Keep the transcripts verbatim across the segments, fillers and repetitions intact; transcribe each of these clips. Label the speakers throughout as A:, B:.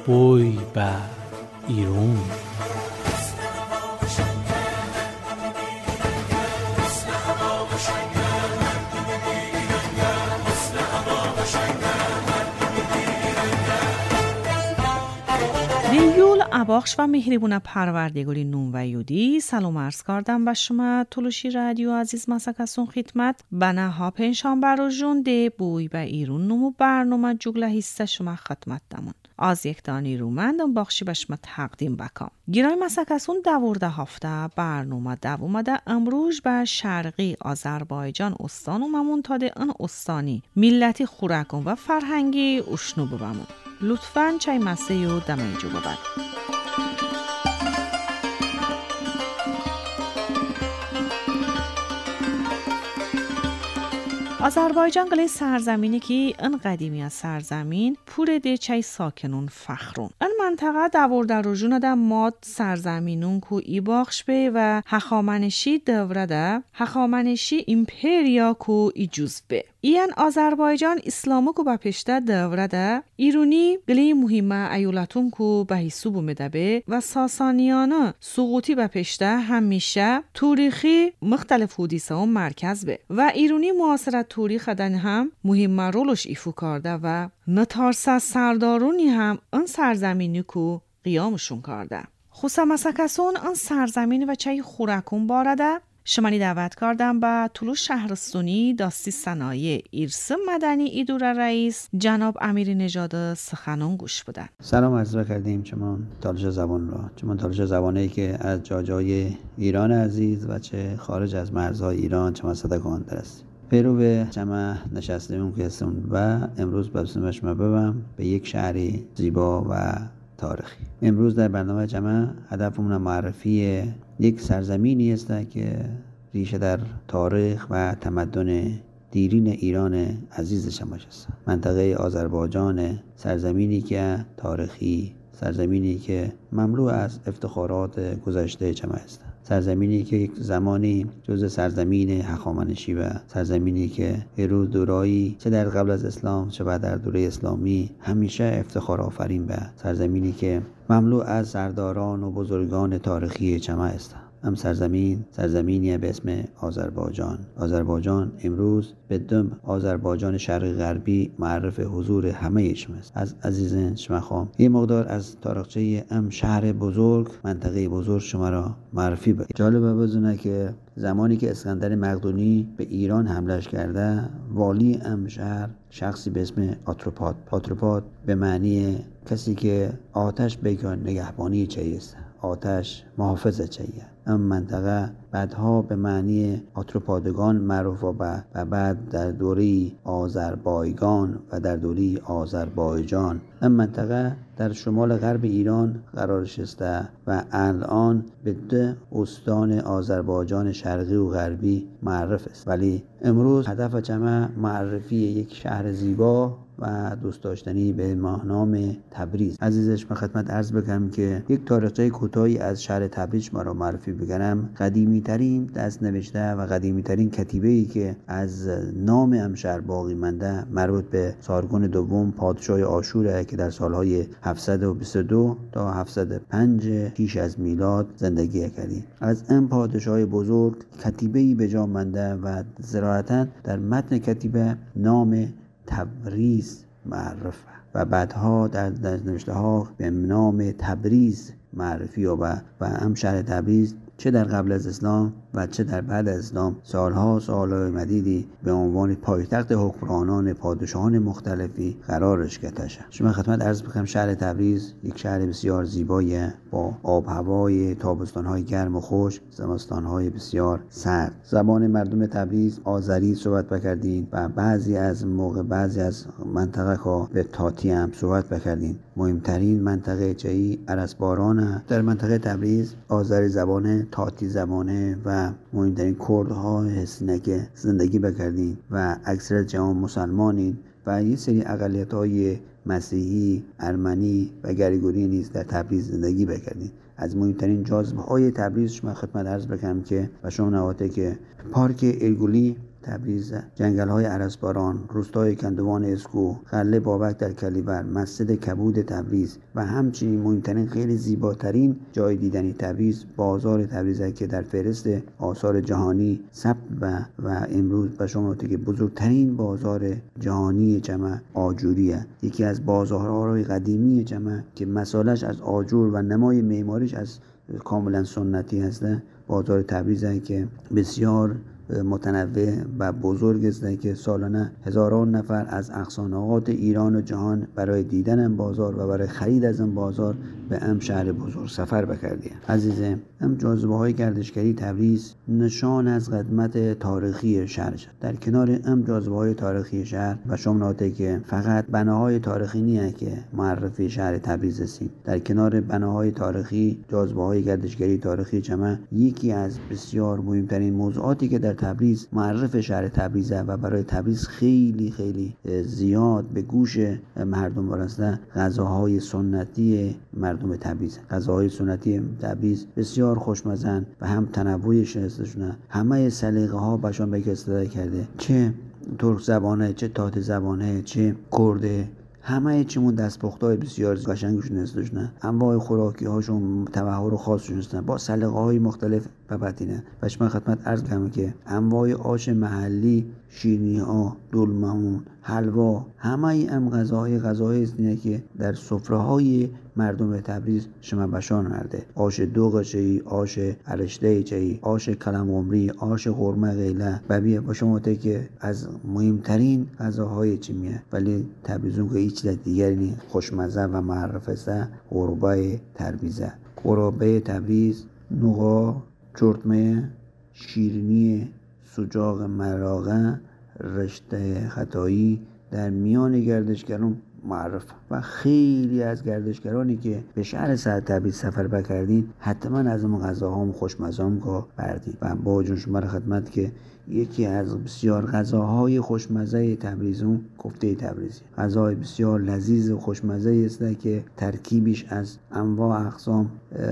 A: بوی به ایرون.
B: دیول اباخش و مهربون پروردگاری نون و یودی سلام عرض کردم به شما تلوشی رادیو عزیز مسکسون خدمت بنا ها پنشان براجون ده بوی به ایرون نمو برنامه جگله هسته شما خدمت دمون از یک دانی رومندم باخشی به شما تقدیم بکام. گیرای مسکسون دوورده هفته برنامه دوومده امروز به شرقی آذربایجان استان و ممون تاده ان استانی ملتی خوراکون و فرهنگی اشنو ببمون. لطفاً چای مسته و دمیجو ببر. آذربایجان گلی سرزمینی که این قدیمی از سرزمین پور ده چای ساکنون فخرون. این منطقه دوورده رجونه ده ماد سرزمینون کو ای باخش به و هخامنشی دوره ده هخامنشی ایمپریا کو ای جز به. این آذربایجان اسلامو کو با پشته دوره ده ایرونی گلی مهمه ایولتون کو به حسوب اومده به و ساسانیانه سقوطی به پشته همیشه تاریخی مختلف حدیثه و مرکز به و ایرونی معاصرت تاریخ دن هم مهم رولش ایفو کرده و نتارسه سردارونی هم اون سرزمینی کو قیامشون کرده. خوصا مسکسون اون سرزمین و چای خوراکون بارده شمانی دعوت کردم به طلوع شهرستانی داستی صنایع ارث مدنی ایدور رئیس جناب امیر نژاد سخنان گوش بودن.
C: سلام عرض کردیم چمان تالش زبان را چمان تالش زبانهایی که از جاجای ایران عزیز و چه خارج از مرزهای ایران چمان صدقان درست پیرو به جمع نشستیم که هستم و امروز برسونم شما ببم به یک شهری زیبا و تاریخی. امروز در برنامه جمع هدفمون معرفی یک سرزمینی است که ریشه در تاریخ و تمدن دیرین ایران عزیز شما است. منطقه آذربایجان، سرزمینی که تاریخی، سرزمینی که مملو از افتخارات گذشته شما است. سرزمینی که یک زمانی جزء سرزمین هخامنشی و سرزمینی که هرو دورایی چه در قبل از اسلام چه بعد در دوره اسلامی همیشه افتخار آفرین به سرزمینی که مملو از سرداران و بزرگان تاریخی چما است. هم سرزمین سرزمینی به اسم آذربایجان. آذربایجان امروز به دم آذربایجان شرقی غربی معرف حضور همه شما است. از عزیزان شما خواهم یه مقدار از تاریخچه ام شهر بزرگ، منطقه بزرگ شما را معرفی بکنم. جالبه بدونه که زمانی که اسکندر مقدونی به ایران حملش کرده، والی ام شهر شخصی به اسم آتروپات. آتروپات به معنی کسی که آتش بگان نگهبانی چی است، آتش محافظ چیه. ام منطقه بعدها به معنی آتروپادگان معروف و بعد در دوره آذربایجان و در دوره آذربایجان. ام منطقه در شمال غرب ایران قرارش است و الان به دو استان آذربایجان شرقی و غربی معرف است. ولی امروز هدف جمع معرفی یک شهر زیبا و دوست داشتنی به نام تبریز. عزیزش من خدمت عرض بکنم که یک تاریخچه کوتاهی از شهر تبریز ما را معرفی بکنم. قدیمی ترین دست نوشته و قدیمی ترین کتیبه‌ای که از نام ام شهر باقی مانده مربوط به سارگون دوم پادشاه آشوره که در سالهای هفتصد و بیست و دو تا هفتصد و پنج پیش از میلاد زندگی کردی. از این پادشاه بزرگ کتیبه‌ای به جا مانده و صراحتاً در متن کتیبه نام تبریز معرف و بعدها در نوشته ها به نام تبریز معرفی و و هم شهر تبریز چه در قبل از اسلام و چه در بعد از اسلام سالها سالهای مدیدی به عنوان پایتخت حکمرانان پادشاهان مختلفی قرارش گرفته. شما خدمت عرض بکنم شهر تبریز یک شهر بسیار زیبایی با آب هوای تابستان‌های گرم و خشک، زمستان‌های بسیار سرد. زبان مردم تبریز آذری صحبت بکردین و بعضی از موقع بعضی از منطقه ها به تاتی هم صحبت بکردین. مهمترین منطقه چایی ارسباران در منطقه تبریز آذری زبانه، تاتی زبانه و مهمترین کردها هستین که زندگی بکردین و اکثر جوان مسلمانین و یه سری اقلیت‌های مسیحی، ارمنی و گریگوری نیز در تبریز زندگی بکردین. از مهمترین جاذبه‌های تبریز شما خدمت عرض بکنم که و شما نواته که پارک ایرگولی تبریز، جنگل‌های ارسباران، روستای کندوان اسکو، قلعه بابک در کلیبر، مسجد کبود تبریز و همچنین مهمترین خیلی زیباترین جای دیدنی تبریز بازار تبریز که در فهرست آثار جهانی ثبت و و امروز به شما که بزرگترین بازار جهانی جمع آجوریه، یکی از بازارهای قدیمی جمع که مسالش از آجور و نمای معماریش از کاملا سنتی هسته. بازار تبریز که بسیار متنوع و بزرگ است که سالانه هزاران نفر از اقصانقاط ایران و جهان برای دیدن این بازار و برای خرید از این بازار به ام شهر بزرگ سفر بکردیم. عزیزم، ام جاذبه های گردشگری تبریز نشان از قدمت تاریخی شهر شد. در کنار ام جاذبه های تاریخی شهر و شملاته که فقط بناهای تاریخی نیه که معرفی شهر تبریز هستیم، در کنار بناهای تاریخی جاذبه های گردشگری تاریخی جمع یکی از بسیار مهمترین موضوعاتی که در تبریز معرف شهر تبریز و برای تبریز خیلی خیلی زیاد به گوش مردم برسته غذاهای سنتی مردم تبریز. غذاهای سنتی تبریز بسیار خوشمزه و هم تنوعش هستشونه، همه سلیقه ها بهشون به استفاده کرده، چه ترک زبانه، چه تات زبانه، چه کرده، همه چیمون دستپختای بسیار قشنگشون هستشونه، انواع خوراکی هاشون تبهر خاصشون هستن با سلیقه های مختلف ببتینه. و شما خدمت عرض کنم که انواع آش محلی، شیرینی ها، دلممون، حلوا، همه ام غذاهای غذاهای هستینه که در سفره های مردم تبریز شما بشان مرده. آش دوغ چهی، آش ارشته چهی، آش کلم‌عمری، آش قرمه غیله و بیه با شما که از مهمترین غذاهای چیمیه، ولی تبریزون که هیچ دیگری نی خوشمزه و معرف است. قربه تبریزه، قربه تبریز، نوغا، چرتمه، شیرینی سوجاق مراغه، رشته خطایی در میان گردشگران معرف و خیلی از گردشگرانی که به شهر سر تبریز سفر بکردین حتما از اون غذاهام خوشمزام که بردین. و با جون شما خدمت که یکی از بسیار غذاهای خوشمزه تبریزون کفته تبریزی، غذای بسیار لذیذ و خوشمزه است که ترکیبش از انواع اقسام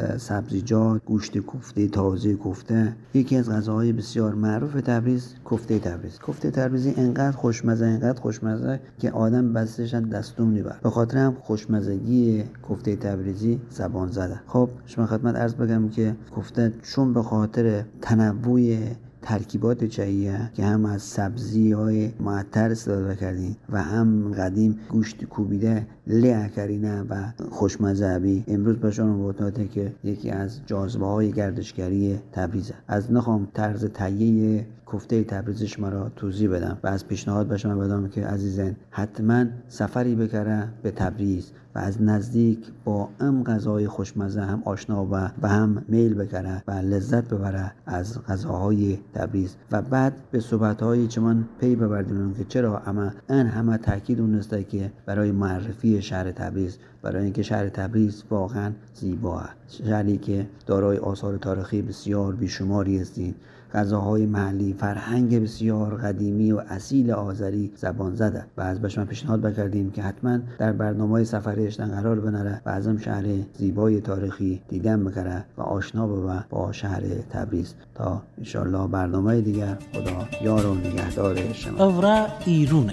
C: سبزیجات، گوشت کوفته، تازه کوفته. یکی از غذاهای بسیار معروف تبریز کفته تبریز. کفته تبریزی انقدر خوشمزه انقدر خوشمزه که آدم بستش دستوم نیبر. به خاطر هم خوشمزگی کفته تبریزی زبان زده. خب شما خدمت عرض بگم که کفته چون به خاطر تنوع ترکیبات چاییه که هم از سبزی های معطر استفاده کردیم و هم قدیم گوشت کوبیده له کرینه و خوشمزه بی، امروز به شما بوداته که یکی از جاذبه های گردشگری تبریزه. از نخوام طرز تهیه کفته تبریز شما را توضیح بدم و از پیشنهاد به شما بدم که عزیزان حتما سفری بکره به تبریز و از نزدیک با ام غذای خوشمزه هم آشنا و و هم میل بکره و لذت ببره از غذاهای تبریز و بعد به صحبت‌های چمان پی ببردیم که چرا اما ان همه تاکید اون است که برای معرفی شهر تبریز، برای اینکه شهر تبریز واقعا زیبا است، شهری که دارای آثار تاریخی بسیار بیشماری هستین، غذاهای محلی، فرهنگ بسیار قدیمی و اصیل آذری زبان زده و از بهش پیشنهاد بکردیم که حتما در برنامه سفرش قرار بنره و از این شهر زیبای تاریخی دیدن بکره و آشنا بشه با شهر تبریز. تا انشالله برنامه دیگر، خدا یار و نگهدار شما.
A: اورا ایرونه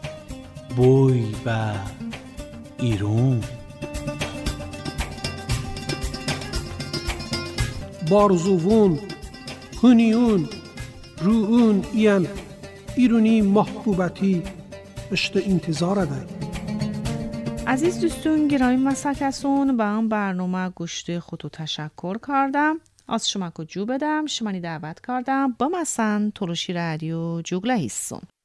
A: بوی با ایرون
D: بارزوون هونیون روون ایان ایرونی محبوبتی اشت انتظار ده.
B: عزیز دوستون گرامی مساکسون با هم برنامه گوشت خودو تشکر کردم. از شما که جو بدم شمانی دعوت کردم با مسن تلوشی رادیو جوگله هستون.